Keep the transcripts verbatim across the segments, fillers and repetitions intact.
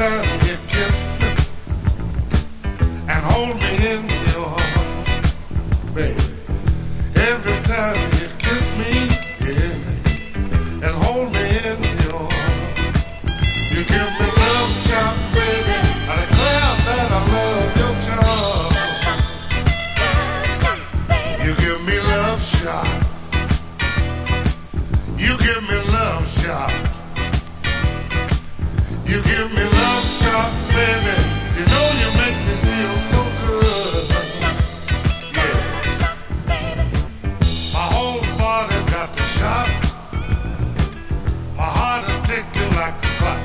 time you kiss me and hold me in your arms, baby. Every time you kiss me, yeah, and hold me in your arms, you give me love shot, baby. I declare that I love your charm. You give me love shot. You give me love shot. You give me love shot, baby. You know you make me feel so good. Yeah. My whole body got the shot. My heart is ticking like a clock.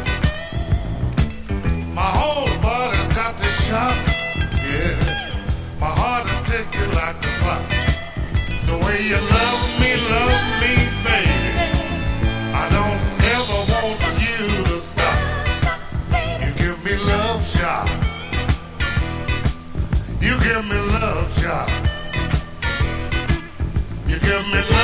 My whole body's got the shot. Yeah. My heart is ticking like a clock. The way you love me, love me, baby. I don't ever want you to stop. You give me love shot. You give me love shot. You give me love.